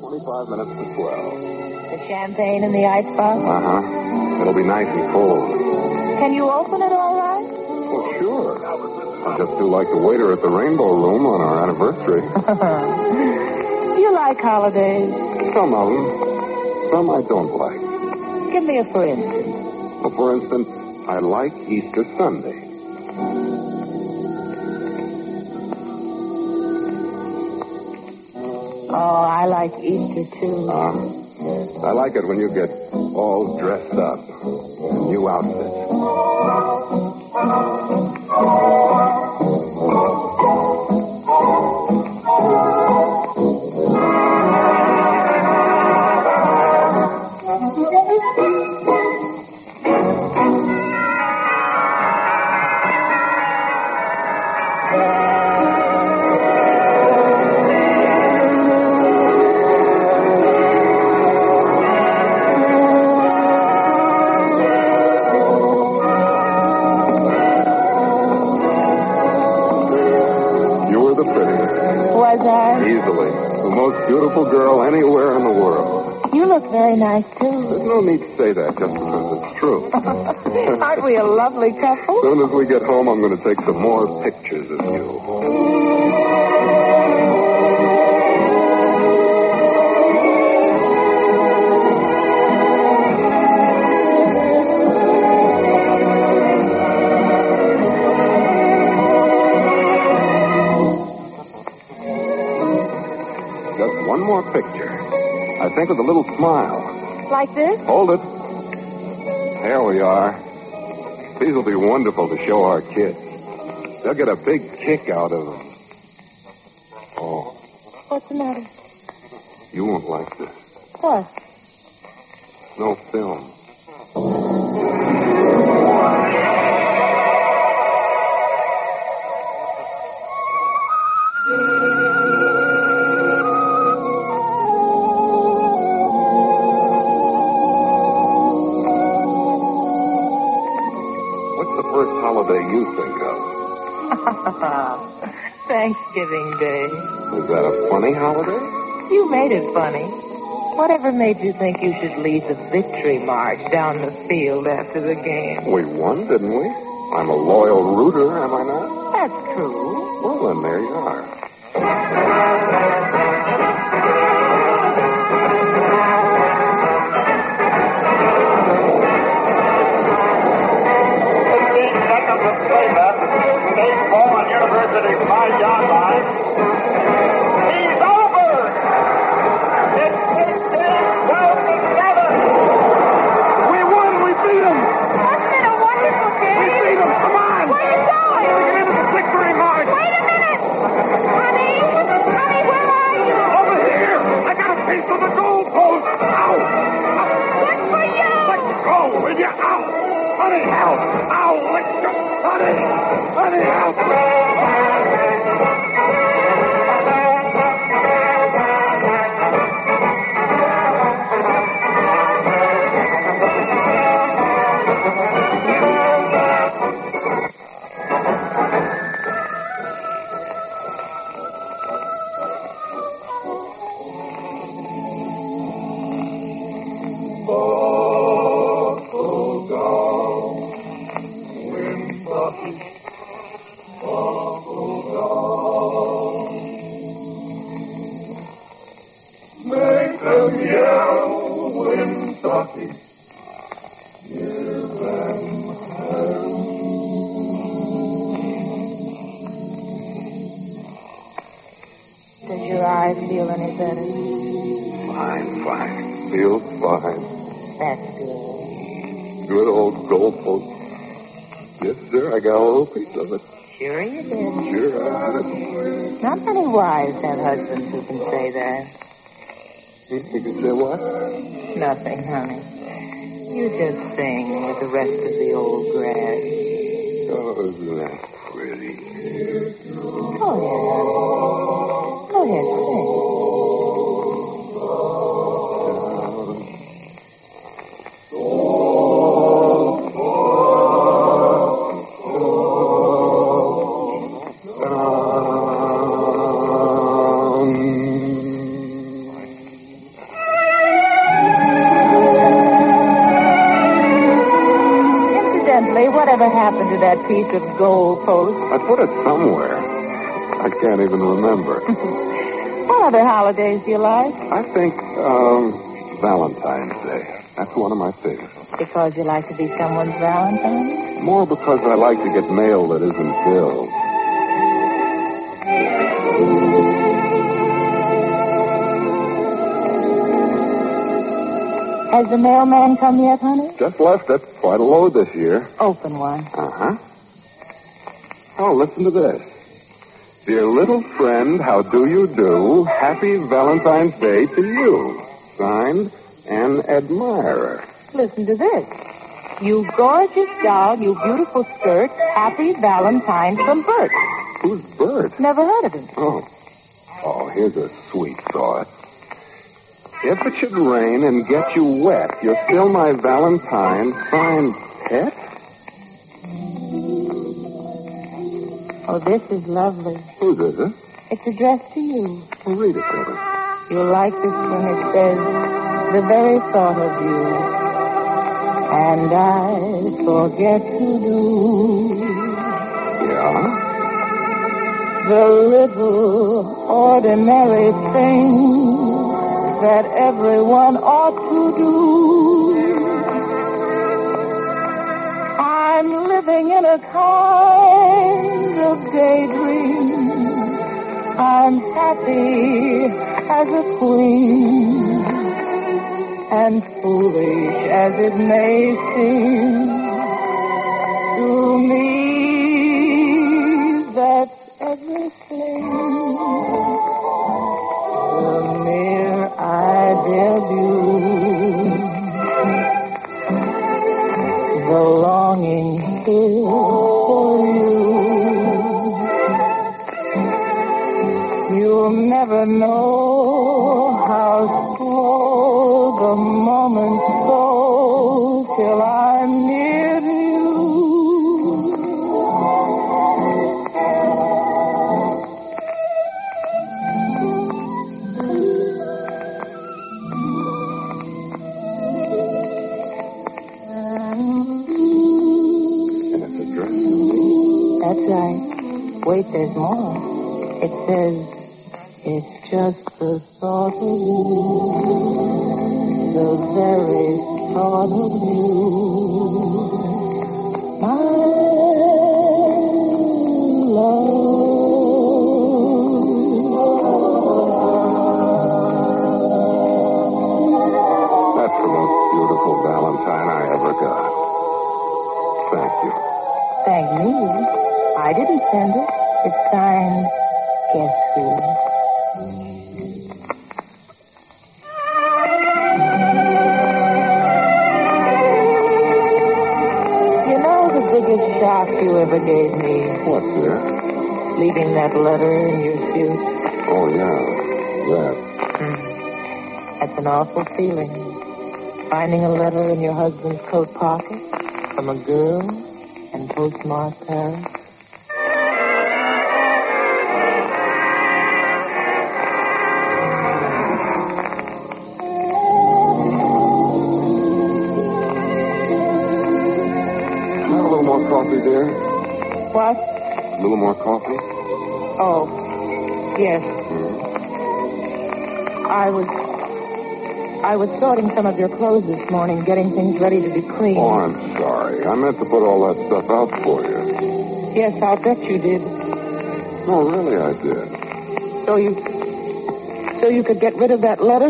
25 minutes to 12. The champagne in the icebox? Uh-huh. It'll be nice and cold. Can you open it all right? Well, sure. I'll just do like the waiter at the Rainbow Room on our anniversary. You like holidays? Some of them. Some I don't like. Give me a for instance. Well, for instance, I like Easter Sunday. Oh, I like Easter, too. I like it when you get all dressed up. New outfits. Easily. The most beautiful girl anywhere in the world. You look very nice, too. There's no need to say that just because it's true. Aren't we a lovely couple? As soon as we get home, I'm going to take some more pictures of you. One more picture. I think with a little smile. Like this? Hold it. There we are. These will be wonderful to show our kids. They'll get a big kick out of them. Oh. What's the matter? You won't like this. What? No film. Holiday you think of? Thanksgiving Day. Is that a funny holiday? You made it funny. Whatever made you think you should lead the victory march down the field after the game? We won, didn't we? I'm a loyal rooter, am I not? That's true. Well, then there you are. Does your eyes feel any better? Fine. Feels fine. That's good. Good old goalpost. Yes, sir, I got a little piece of it. Sure you did. Sure I did. Not many wives have husbands who can say that. You can say what? Nothing, honey. You just sing with the rest of the old grass. Oh, isn't that pretty? Go ahead, honey. Go ahead, sing. to that piece of gold post? I put it somewhere. I can't even remember. What other holidays do you like? I think, Valentine's Day. That's one of my favorites. Because you like to be someone's Valentine? More because I like to get mail that isn't billed. Has the mailman come yet, honey? Just left it. Quite a load this year. Open one. Uh-huh. Oh, listen to this. Dear little friend, how do you do? Happy Valentine's Day to you. Signed, an admirer. Listen to this. You gorgeous dog, you beautiful skirt, happy Valentine from Bert. Who's Bert? Never heard of him. Oh, here's a sweet thought. If it should rain and get you wet, you're still my Valentine, signed pet? Oh, this is lovely. Whose is it? It's addressed to you. Well, read it to me. You'll like this one. It says, the very thought of you, and I forget to do Yeah? the little ordinary things that everyone ought to do. I'm living in a kind of daydream. I'm happy as a queen, and foolish as it may seem to me, that's everything. The mere idea of you, the longing still for you. You'll never know how slow the moments go till I'm near to you. And it's addressed to me. That's right. Wait, there's more. It says, it's just the thought of you, the very thought of you, my love. That's the most beautiful Valentine I ever got. Thank you. Thank me. I didn't send it. It's signed, Guess Who. You know the biggest shock you ever gave me? What, dear? Leaving that letter in your suit. Oh, yeah. That. That's an awful feeling. Finding a letter in your husband's coat pocket from a girl and postmarked Paris. A little more coffee, dear? What? A little more coffee? Oh, yes. I was sorting some of your clothes this morning, getting things ready to be cleaned. Oh, I'm sorry. I meant to put all that stuff out for you. Yes, I'll bet you did. No, really, I did. So you could get rid of that letter?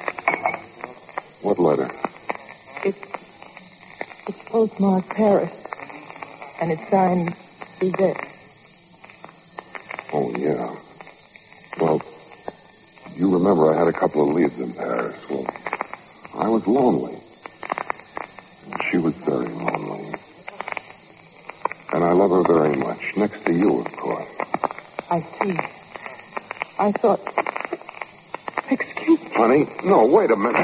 What letter? It's postmarked Paris, and it's signed Suzette. Oh, yeah. Well, you remember I had a couple of leads in Paris. Well, I was lonely. And she was very lonely. And I love her very much. Next to you, of course. I see. I thought... Excuse me. Honey? No, wait a minute.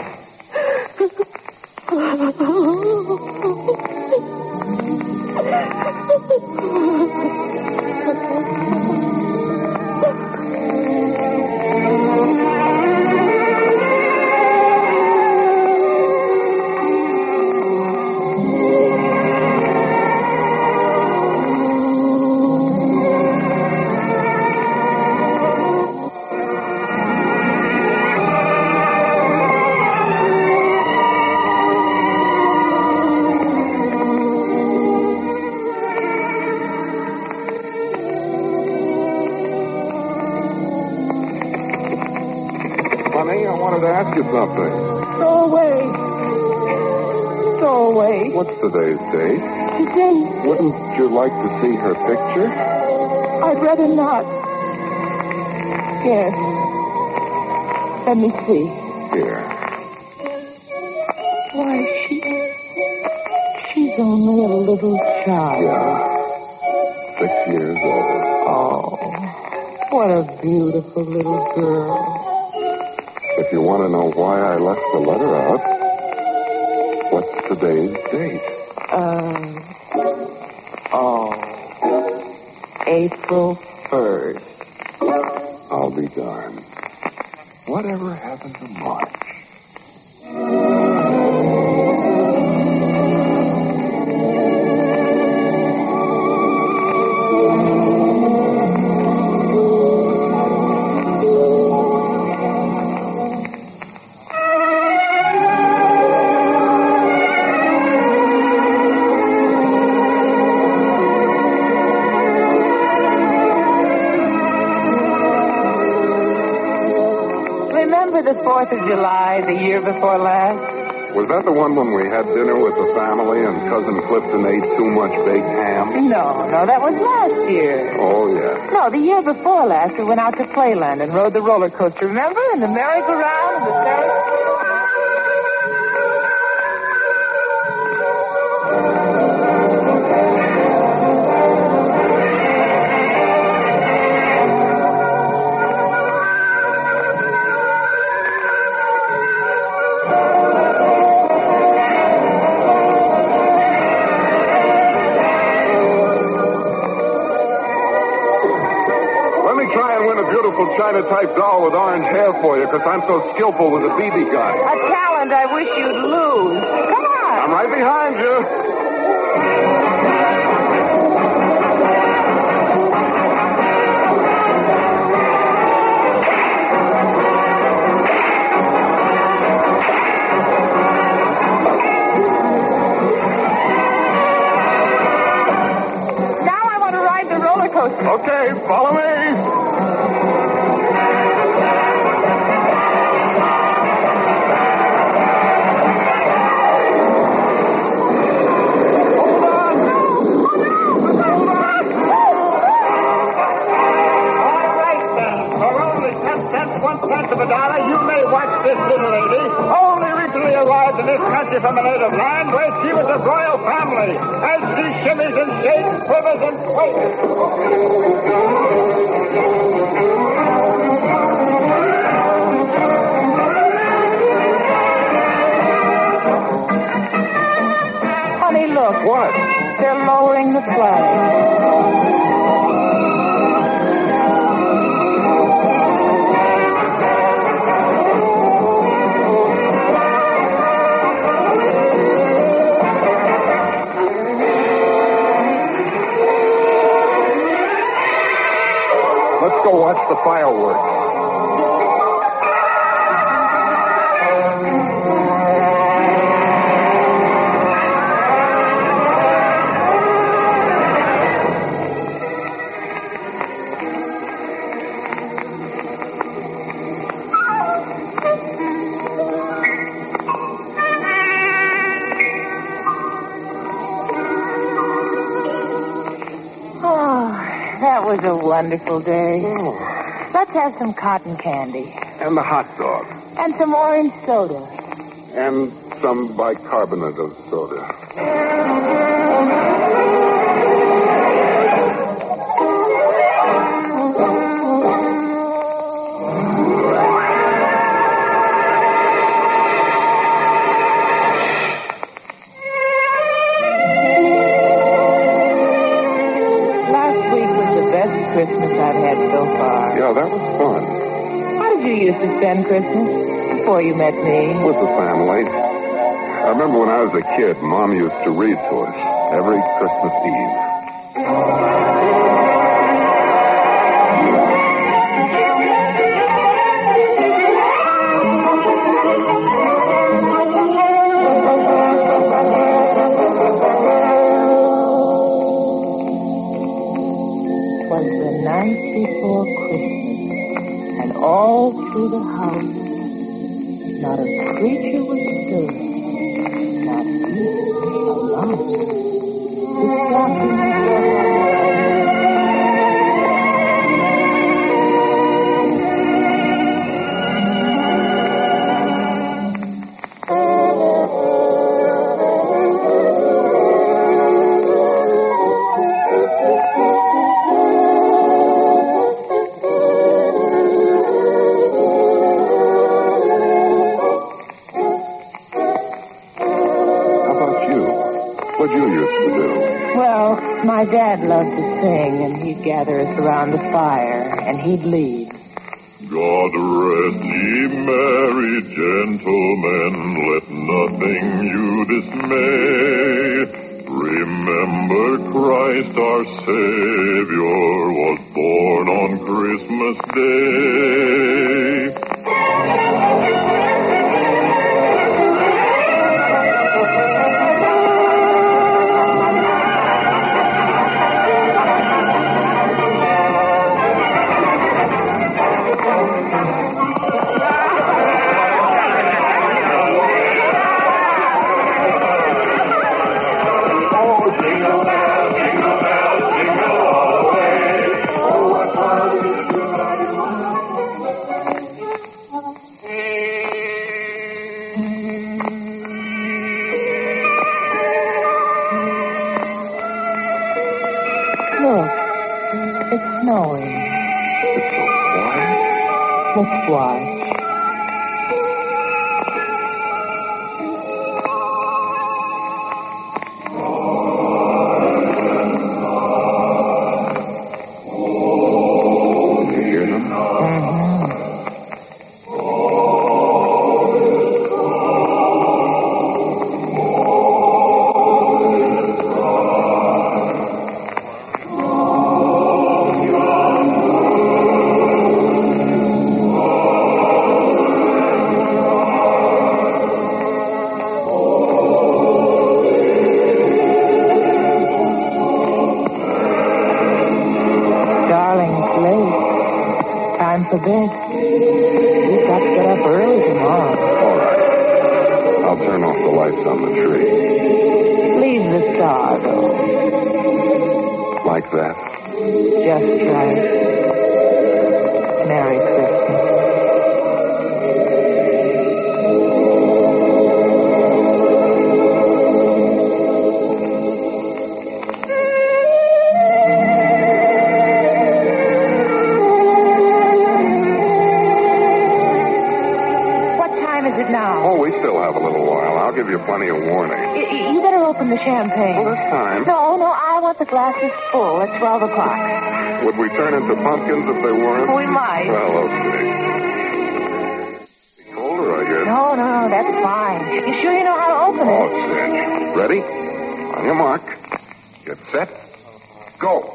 you something. Throw away. Throw away. What's today's date? Today. Wouldn't you like to see her picture? I'd rather not. Yes. Let me see. Here. Why, she's only a little child. Yeah. 6 years old. Oh, what a beautiful little girl. If you want to know why I left the letter out, what's today's date? April 1st. I'll be darned. Whatever happened to March? The 4th of July, the year before last? Was that the one when we had dinner with the family and Cousin Clifton ate too much baked ham? No, that was last year. Oh, yeah. No, the year before last, we went out to Playland and rode the roller coaster, remember? And the merry-go-round and the ferry. China-type doll with orange hair for you because I'm so skillful with a BB gun. A talent I wish you'd lose. Come on. I'm right behind you. Now I want to ride the roller coaster. Okay, follow me. From a native land where she was of royal family, as she shimmies and shakes, quivers and sways. Honey, look. What? They're lowering the flag. Let's go watch the fireworks. That was a wonderful day. Let's have some cotton candy. And the hot dog. And some orange soda. And some bicarbonate of soda. Christmas I've had so far. Yeah, that was fun. How did you used to spend Christmas before you met me? With the family. I remember when I was a kid, Mom used to read to us every Christmas Eve. Before Christmas, and all through the house, not a creature was stirring. Not even a mouse. It's walking My dad loved to sing, and he'd gather us around the fire, and he'd lead. God rest ye merry gentlemen, let nothing you dismay. Remember Christ our Savior was born on Christmas Day. Look, it's snowing. It's so quiet. Let's watch. You hear them? Time for bed. We've got to get up early tomorrow. All right. I'll turn off the lights on the tree. Leave the star, though. Like that? Just right. Merry Christmas. Oh, we still have a little while. I'll give you plenty of warning. You better open the champagne. Well, this time. No, I want the glasses full at 12 o'clock. Would we turn into pumpkins if they weren't? We might. Well, okay. Be colder, I guess. No, that's fine. You sure you know how to open it? Oh, cinch. Ready? On your mark. Get set. Go.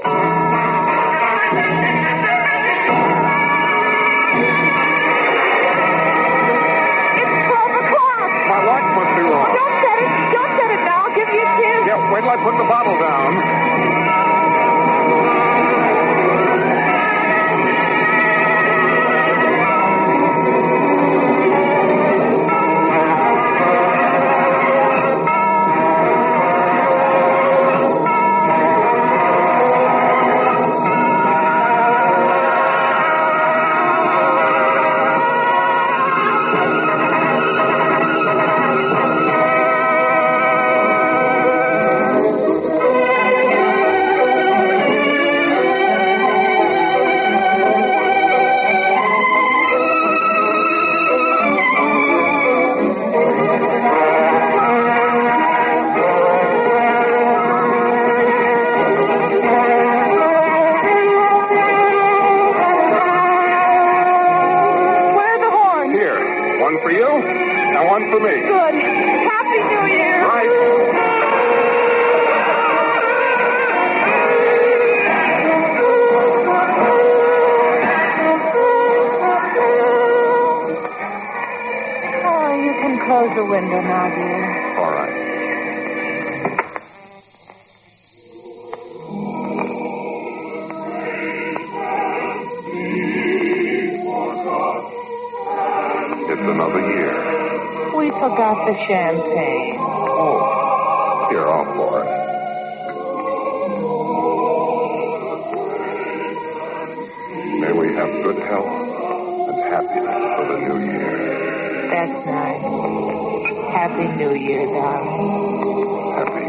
Wait till I put the bottle down. For me. Good. Happy New Year. Right. Oh, you can close the window now, dear. All right. It's another year. we forgot the champagne. Oh, here, I'll pour it. May we have good health and happiness for the new year. That's nice. Happy New Year, darling. Happy